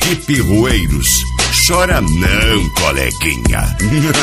Equipe Rueiros. Chora não, coleguinha.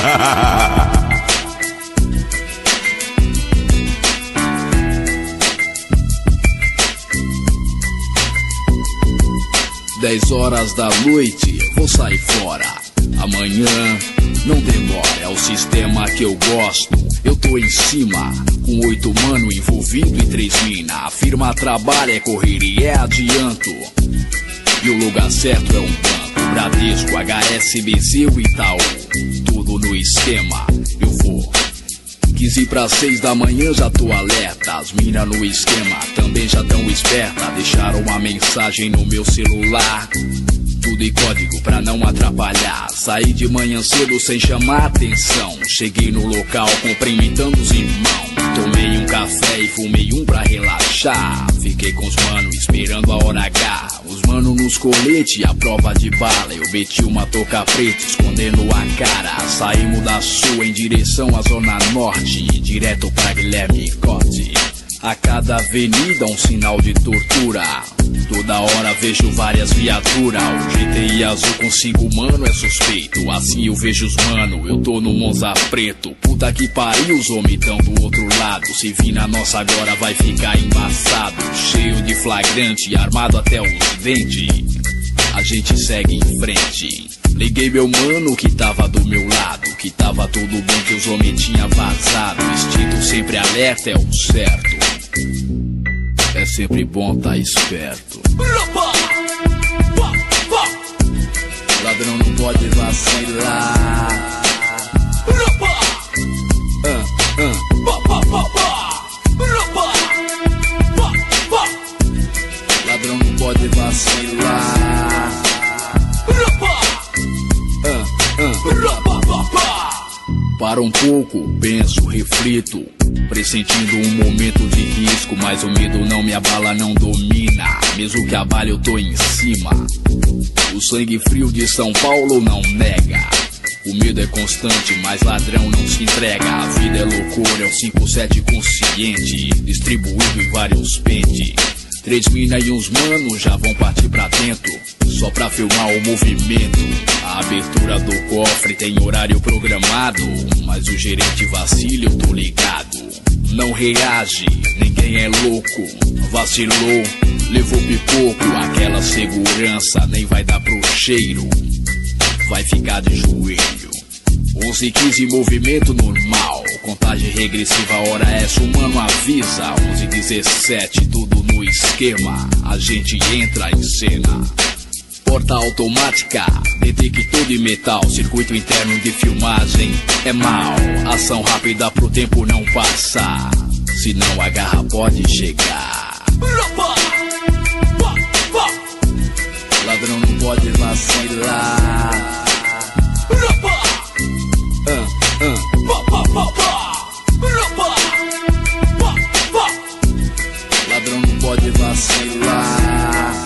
10 horas da noite, vou sair fora. Amanhã não demora, é o sistema que eu gosto. Eu tô em cima, com 8 mano envolvido e 3 mina. A firma trabalha, é correria, é adianto. E o lugar certo é um banco, Bradesco, HSBC, o Itaú. Tudo no esquema, eu vou 15 para 6 da manhã, já tô alerta. As mina no esquema também já tão esperta. Deixaram uma mensagem no meu celular, tudo em código pra não atrapalhar. Saí de manhã cedo sem chamar atenção. Cheguei no local cumprimentando os irmãos. Tomei um café e fumei um pra relaxar. Fiquei com os mano esperando a hora H. Os mano nos colete, a prova de bala. Eu meti uma touca preta escondendo a cara. Saímos da sul em direção à zona norte, direto pra Guilherme Cote. A cada avenida um sinal de tortura. Toda hora vejo várias viaturas. O GTI azul com 5 mano é suspeito. Assim eu vejo os mano, eu tô no Monza preto. Puta que pariu, os homens tão do outro lado. Se vir na nossa agora vai ficar embaçado. Cheio de flagrante, armado até os dentes. A gente segue em frente. Liguei meu mano que tava do meu lado, que tava tudo bem, que os homens tinham vazado. Instinto sempre alerta é o certo. É sempre bom tá esperto. Ladrão não pode vacilar. Ladrão não pode vacilar. Para um pouco, penso, reflito, pressentindo um momento de risco. Mas o medo não me abala, não domina. Mesmo que abale eu tô em cima. O sangue frio de São Paulo não nega. O medo é constante, mas ladrão não se entrega. A vida é loucura, é um 5-7 consciente, distribuído em vários pentes. 3 mina e uns mano já vão partir pra dentro, só pra filmar o movimento. A abertura do cofre tem horário programado, mas o gerente vacila, eu tô ligado. Não reage, ninguém é louco. Vacilou, levou pipoco. Aquela segurança nem vai dar pro cheiro, vai ficar de joelho. 11:15 movimento normal, contagem regressiva, a hora essa o mano avisa. 11:17 tudo no esquema, a gente entra em cena. Porta automática, detector de metal, circuito interno de filmagem é mal. Ação rápida pro tempo não passar, senão a garra pode chegar. Ladrão não pode vacilar. Ladrão não pode vacilar.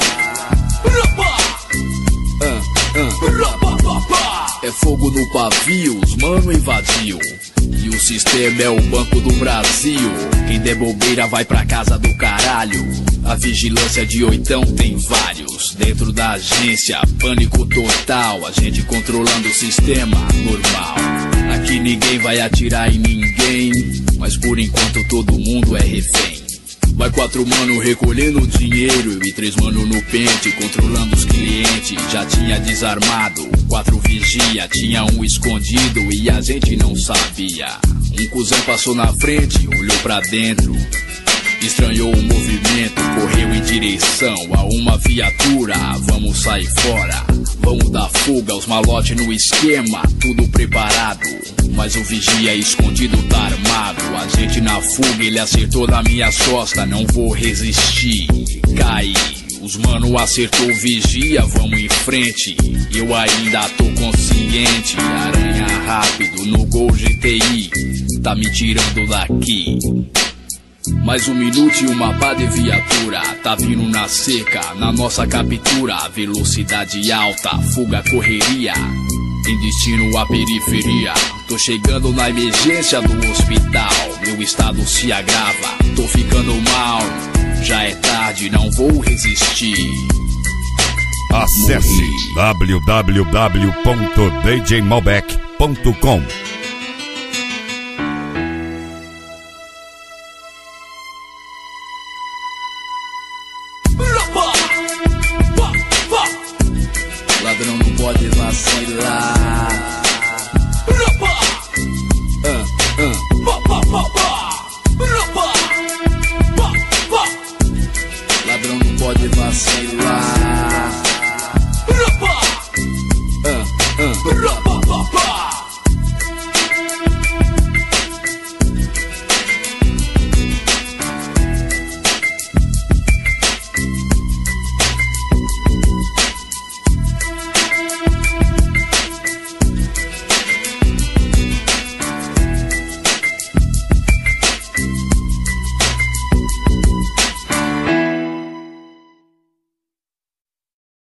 É fogo no pavio, os mano invadiu. E o sistema é o Banco do Brasil. Quem der bobeira vai pra casa do caralho. A vigilância de 8 tem vários. Dentro da agência, pânico total. A gente controlando o sistema, normal. Aqui ninguém vai atirar em ninguém, mas por enquanto todo mundo é refém. Vai 4 mano recolhendo dinheiro e 3 mano no pente, controlando os clientes. Já tinha desarmado, 4 vigia, tinha um escondido e a gente não sabia. Um cuzão passou na frente, olhou pra dentro, estranhou o movimento, correu em direção a uma viatura. Vamos sair fora, vamos dar fuga, os malotes no esquema, tudo preparado. Mas o vigia escondido tá armado. A gente na fuga, ele acertou na minha costa, não vou resistir, caí. Os mano acertou o vigia, vamos em frente. Eu ainda tô consciente, aranha rápido no Gol GTI, tá me tirando daqui. Mais 1 minuto e uma pá de viatura, tá vindo na seca, na nossa captura. Velocidade alta, fuga, correria, em destino à periferia. Tô chegando na emergência do hospital, meu estado se agrava, tô ficando mal. Já é tarde, não vou resistir. Acesse www.djmalbec.com